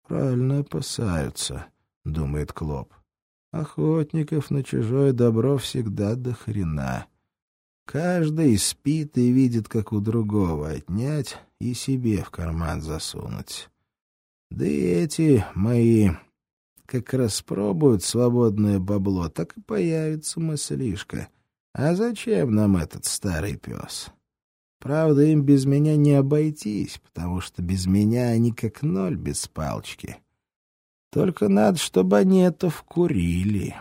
Правильно опасаются, — думает Клоп. Охотников на чужое добро всегда до хрена. Каждый спит и видит, как у другого отнять и себе в карман засунуть. Да и эти мои как распробуют свободное бабло, так и появится мыслишка. А зачем нам этот старый пес? Правда, им без меня не обойтись, потому что без меня они как ноль без палочки. Только надо, чтобы они это вкурили.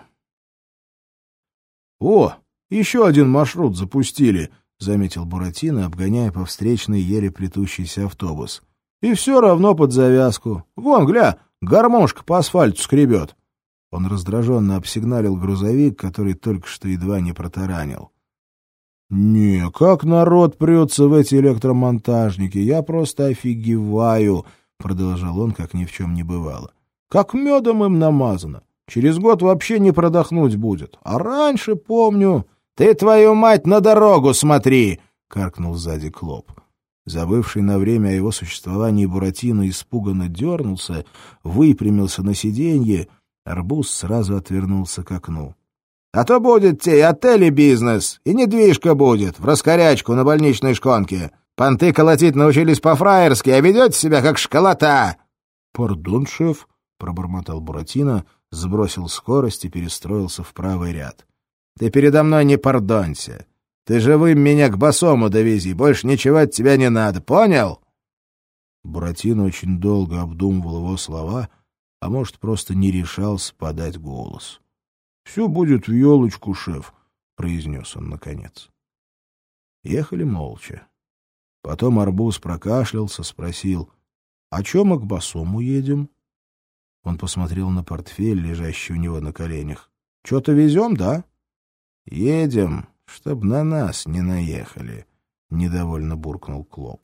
— О, еще один маршрут запустили, — заметил Буратино, обгоняя по встречной еле плетущийся автобус. — И все равно под завязку. Вон, гля, гармошка по асфальту скребет. Он раздраженно обсигналил грузовик, который только что едва не протаранил. — Не, как народ прется в эти электромонтажники, я просто офигеваю, — продолжал он, как ни в чем не бывало. — Как медом им намазано. Через год вообще не продохнуть будет. А раньше, помню... — Ты, твою мать, на дорогу смотри! — каркнул сзади Клоп. Забывший на время о его существовании Буратино испуганно дернулся, выпрямился на сиденье. Арбуз сразу отвернулся к окну. — А то будет тебе и отель, и бизнес, и недвижка будет, в раскорячку на больничной шконке. Понты колотить научились по-фраерски, а ведете себя как школота. — Пардон, шеф, — пробормотал Буратино, сбросил скорость и перестроился в правый ряд. — Ты передо мной не пардонься. Ты живым меня к босому довези, больше ничего от тебя не надо, понял? Буратино очень долго обдумывал его слова, а может, просто не решался подать голос. — Все будет в елочку, шеф, — произнес он наконец. Ехали молча. Потом Арбуз прокашлялся, спросил: — А че мы к босому едем? Он посмотрел на портфель, лежащий у него на коленях. — Че-то везем, да? — Едем, чтоб на нас не наехали, — недовольно буркнул Клоп.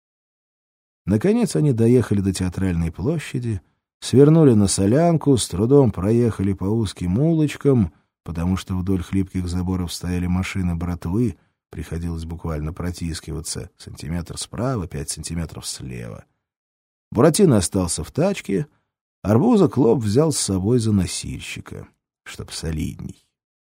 Наконец они доехали до Театральной площади, свернули на Солянку, с трудом проехали по узким улочкам, потому что вдоль хлипких заборов стояли машины братвы, приходилось буквально протискиваться, сантиметр справа, 5 сантиметров слева. Буратино остался в тачке, Арбуза Клоп взял с собой за носильщика, чтоб солидней.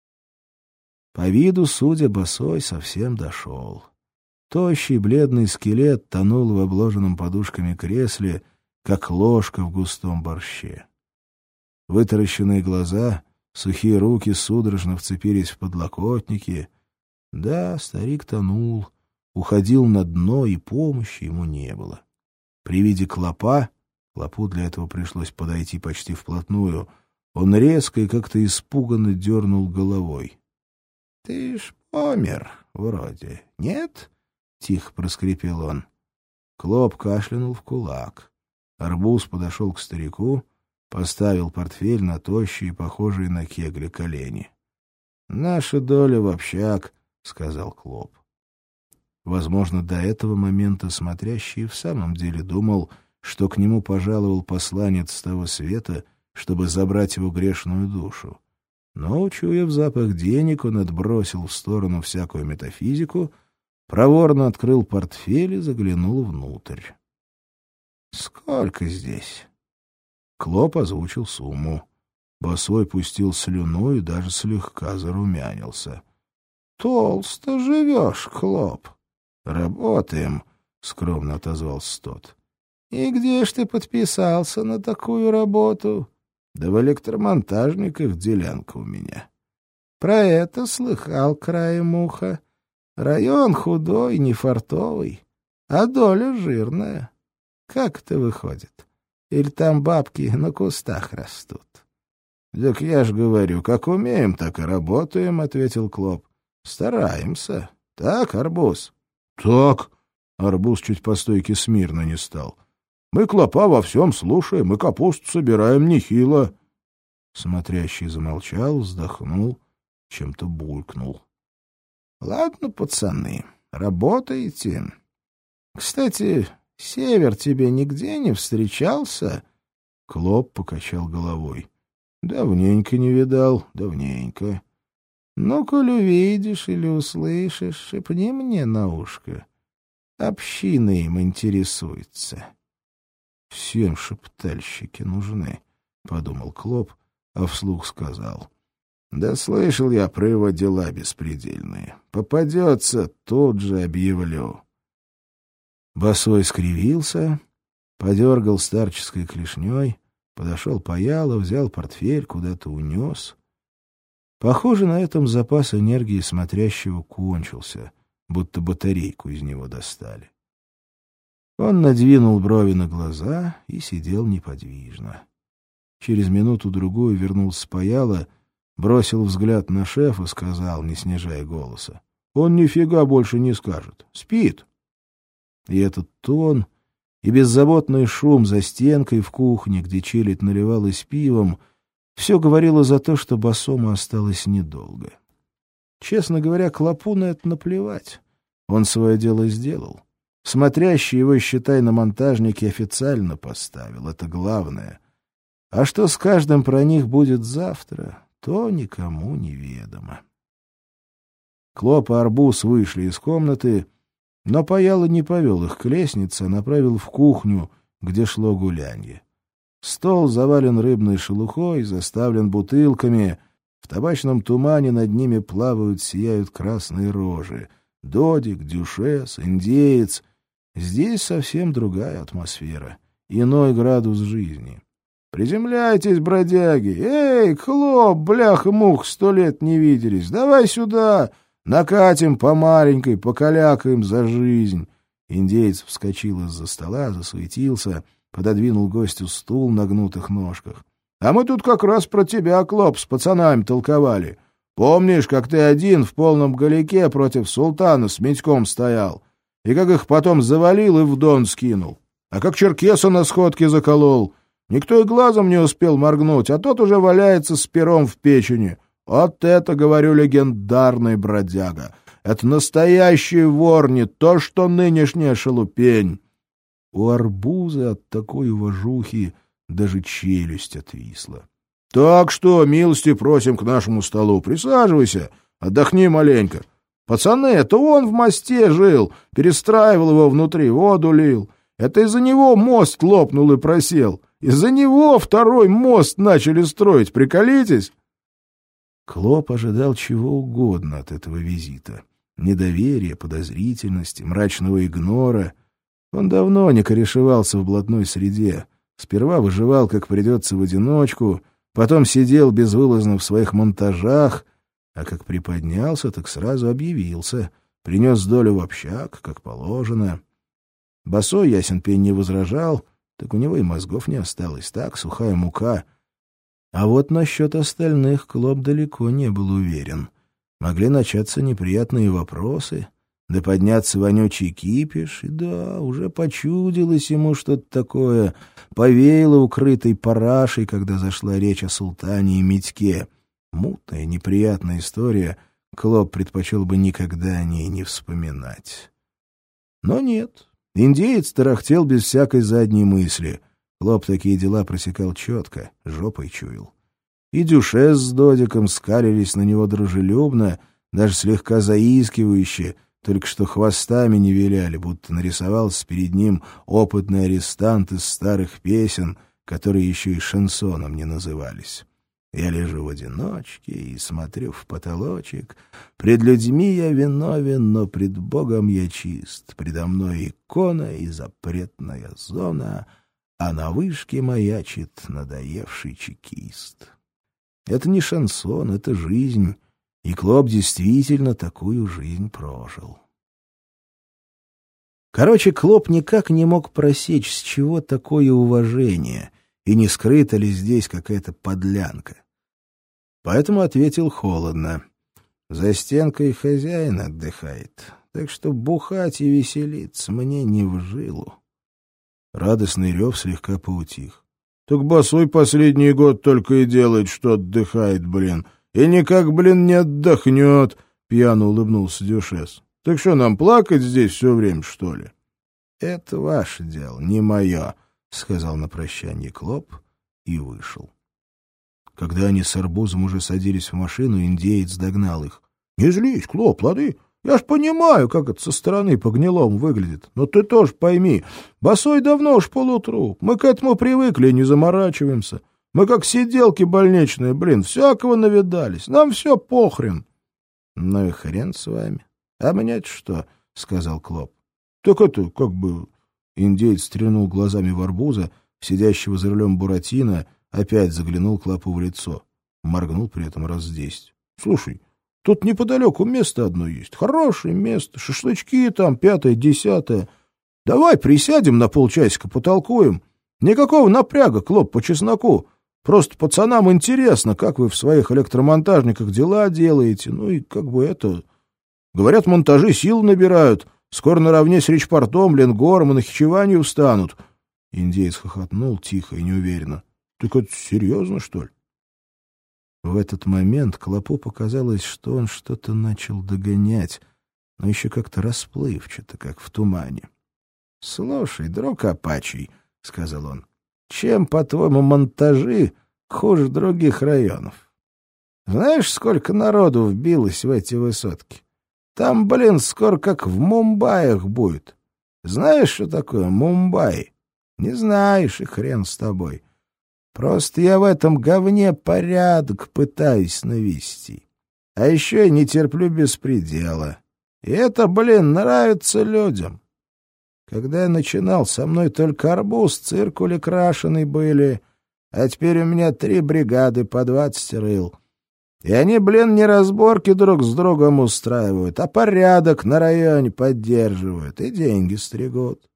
По виду, судя, босой совсем дошел. Тощий бледный скелет тонул в обложенном подушками кресле, как ложка в густом борще. Вытаращенные глаза, сухие руки судорожно вцепились в подлокотники. Да, старик тонул, уходил на дно, и помощи ему не было. При виде Клопу для этого пришлось подойти почти вплотную, он резко и как-то испуганно дернул головой. — Ты ж помер, вроде, нет? — тихо проскрипел он. Клоп кашлянул в кулак. Арбуз подошел к старику, поставил портфель на тощие, похожие на кегли, колени. — Наша доля в общак, — сказал Клоп. Возможно, до этого момента смотрящий в самом деле думал, что к нему пожаловал посланец с того света, чтобы забрать его грешную душу. Но, учуяв запах денег, он отбросил в сторону всякую метафизику, проворно открыл портфель и заглянул внутрь. — Сколько здесь? Клоп озвучил сумму. Босой пустил слюну и даже слегка зарумянился. — Толсто живешь, Клоп. — Работаем, — скромно отозвался тот. — И где ж ты подписался на такую работу? — Да в электромонтажниках делянка у меня. — Про это слыхал краем уха. Район худой, нефартовый, а доля жирная. Как это выходит? Или там бабки на кустах растут? — Так я ж говорю, как умеем, так и работаем, — ответил Клоп. — Стараемся. Так, Арбуз? — Так. Арбуз чуть по стойке смирно не стал. — Мы Клопа во всем слушаем, мы капусту собираем нехило. Смотрящий замолчал, вздохнул, чем-то булькнул. — Ладно, пацаны, работаете. Кстати, Север тебе нигде не встречался? Клоп покачал головой. — Давненько не видал, давненько. — Ну, коль увидишь или услышишь, шепни мне на ушко. Община им интересуется. — Всем шептальщики нужны, — подумал Клоп, а вслух сказал. Да слышал я про его дела беспредельные. Попадется, тут же объявлю. Босой скривился, подергал старческой клешней, подошел Паяло, взял портфель, куда-то унес. Похоже, на этом запас энергии смотрящего кончился, будто батарейку из него достали. Он надвинул брови на глаза и сидел неподвижно. Через минуту-другую вернулся Паяло, бросил взгляд на шефа, сказал, не снижая голоса. Он нифига больше не скажет. Спит. И этот тон, и беззаботный шум за стенкой в кухне, где челядь наливалась пивом, все говорило за то, что Босому осталось недолго. Честно говоря, Клопу на это наплевать. Он свое дело сделал. Смотрящий его, считай, на монтажнике официально поставил. Это главное. А что с каждым про них будет завтра, то никому не ведомо. Клоп и Арбуз вышли из комнаты, но Паяло не повел их к лестнице, а направил в кухню, где шло гулянье. Стол завален рыбной шелухой, заставлен бутылками. В табачном тумане над ними плавают, сияют красные рожи. Додик, Дюшес, индеец. Здесь совсем другая атмосфера, иной градус жизни. «Приземляйтесь, бродяги! Эй, Клоп, бляха-мух, 100 лет не виделись! Давай сюда! Накатим по маленькой, покалякаем за жизнь!» Индеец вскочил из-за стола, засуетился, пододвинул гостю стул на гнутых ножках. «А мы тут как раз про тебя, Клоп, с пацанами толковали. Помнишь, как ты один в полном галике против султана с Митьком стоял? И как их потом завалил и в Дон скинул? А как черкеса на сходке заколол? Никто и глазом не успел моргнуть, а тот уже валяется с пером в печени. Вот это, говорю, легендарный бродяга. Это настоящий вор, не то что нынешняя шелупень». У Арбуза от такой уважухи даже челюсть отвисла. «Так что, милости просим к нашему столу. Присаживайся, отдохни маленько. Пацаны, это он в мосте жил, перестраивал его внутри, воду лил. Это из-за него мост лопнул и просел. Из-за него второй мост начали строить, приколитесь?» Клоп ожидал чего угодно от этого визита. Недоверия, подозрительности, мрачного игнора. Он давно не корешевался в блатной среде. Сперва выживал, как придется, в одиночку, потом сидел безвылазно в своих монтажах, а как приподнялся, так сразу объявился, принес долю в общак, как положено. Босой, ясен пень, не возражал, так у него и мозгов не осталось, так, сухая мука. А вот насчет остальных Клоп далеко не был уверен. Могли начаться неприятные вопросы, да подняться вонючий кипиш, и да, уже почудилось ему что-то такое, повеяло укрытой парашей, когда зашла речь о султане и Митьке. Мутная, неприятная история, Клоп предпочел бы никогда о ней не вспоминать. Но нет, индеец тарахтел без всякой задней мысли. Клоп такие дела просекал четко, жопой чуял. И Дюшес с Додиком скалились на него дружелюбно, даже слегка заискивающе, только что хвостами не виляли, будто нарисовался перед ним опытный арестант из старых песен, которые еще и шансоном не назывались. Я лежу в одиночке и смотрю в потолочек. Пред людьми я виновен, но пред Богом я чист. Предо мной икона и запретная зона, а на вышке маячит надоевший чекист. Это не шансон, это жизнь, и Клоп действительно такую жизнь прожил. Короче, Клоп никак не мог просечь, с чего такое уважение, и не скрыта ли здесь какая-то подлянка. Поэтому ответил холодно. За стенкой хозяин отдыхает, так что бухать и веселиться мне не в жилу. Радостный рев слегка поутих. — Так Босой последний год только и делает, что отдыхает, блин. И никак, блин, не отдохнет, — пьяно улыбнулся Дюшес. — Так что, нам плакать здесь все время, что ли? — Это ваше дело, не мое, — сказал на прощание Клоп и вышел. Когда они с Арбузом уже садились в машину, индеец догнал их. — Не злись, Клоп, лады? Я ж понимаю, как это со стороны по-гнилому выглядит. Но ты тоже пойми, босой давно уж полутруп. Мы к этому привыкли и не заморачиваемся. Мы как сиделки больничные, блин, всякого навидались. Нам все похрен. — Ну и хрен с вами. А мне-то что? — сказал Клоп. — Так это, как бы... Индеец стрельнул глазами в арбуза, сидящего за рулем Буратино, опять заглянул Клопу в лицо. Моргнул при этом раз 10. — Слушай, тут неподалеку место одно есть. Хорошее место. Шашлычки там, 5-е, 10-е. Давай присядем на полчасика, потолкуем. Никакого напряга, Клоп, по чесноку. Просто пацанам интересно, как вы в своих электромонтажниках дела делаете. Ну и как бы это... Говорят, монтажи сил набирают. Скоро наравне с речпортом, Ленгором и Нахичеванью встанут. Индеец хохотнул тихо и неуверенно. — Так это серьезно, что ли? В этот момент Клопу показалось, что он что-то начал догонять, но еще как-то расплывчато, как в тумане. — Слушай, друг Апачий, — сказал он, — чем, по-твоему, монтажи хуже других районов? Знаешь, сколько народу вбилось в эти высотки? Там, блин, скоро как в Мумбаях будет. Знаешь, что такое Мумбаи? Не знаешь, и хрен с тобой. Просто я в этом говне порядок пытаюсь навести. А еще я не терплю беспредела. И это, блин, нравится людям. Когда я начинал, со мной только арбуз, циркули крашеные были, а теперь у меня 3 бригады по 20 рыл. И они, блин, не разборки друг с другом устраивают, а порядок на районе поддерживают и деньги стригут.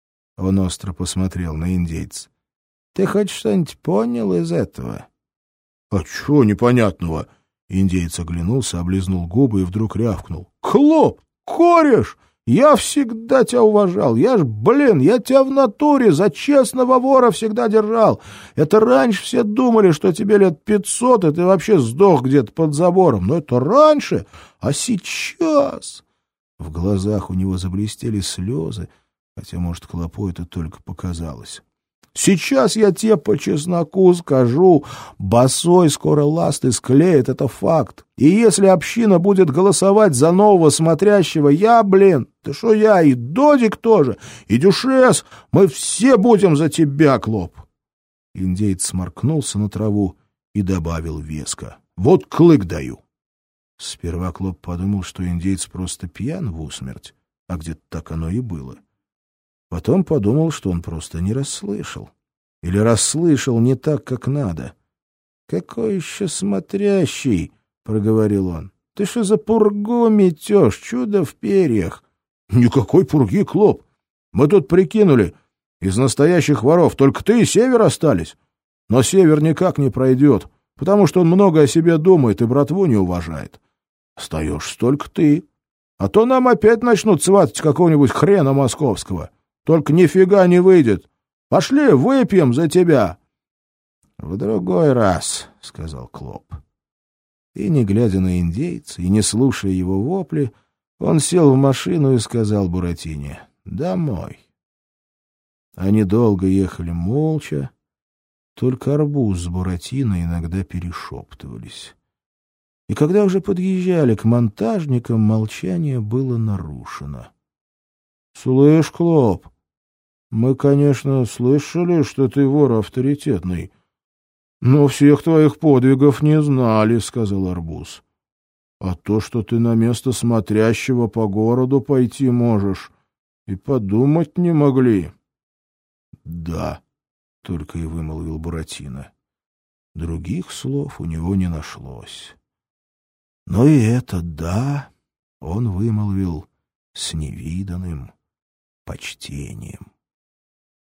Он остро посмотрел на индейца. — Ты хоть что-нибудь понял из этого? — А чего непонятного? Индеец оглянулся, облизнул губы и вдруг рявкнул. — Клоп, кореш! Я всегда тебя уважал. Я тебя в натуре за честного вора всегда держал. Это раньше все думали, что тебе лет 500, и ты вообще сдох где-то под забором. Но это раньше, а сейчас... В глазах у него заблестели слезы, хотя, может, Клопу это только показалось. Сейчас я тебе по чесноку скажу, босой скоро ласты склеит, это факт. И если община будет голосовать за нового смотрящего, ты что я, и Додик тоже, и Дюшес, мы все будем за тебя, Клоп. Индеец сморкнулся на траву и добавил веско. Вот клык даю. Сперва Клоп подумал, что индеец просто пьян в усмерть, а где-то так оно и было. Потом подумал, что он просто не расслышал. Или расслышал не так, как надо. — Какой еще смотрящий? — проговорил он. — Ты что за пургу метешь, чудо в перьях? — Никакой пурги, Клоп. Мы тут прикинули. Из настоящих воров только ты и Север остались. Но Север никак не пройдет, потому что он много о себе думает и братву не уважает. Остаешься только ты. А то нам опять начнут сватать какого-нибудь хрена московского. Только нифига не выйдет. Пошли, выпьем за тебя. — В другой раз, — сказал Клоп. И, не глядя на индейца и не слушая его вопли, он сел в машину и сказал Буратине: «Домой». Они долго ехали молча, только арбуз с Буратино иногда перешептывались. И когда уже подъезжали к монтажникам, молчание было нарушено. — Слышь, Клоп, мы, конечно, слышали, что ты вор авторитетный, но всех твоих подвигов не знали, — сказал арбуз. — А то, что ты на место смотрящего по городу пойти можешь, и подумать не могли. — Да, — только и вымолвил Буратино. Других слов у него не нашлось. Но и это «да» он вымолвил с невиданным почтением.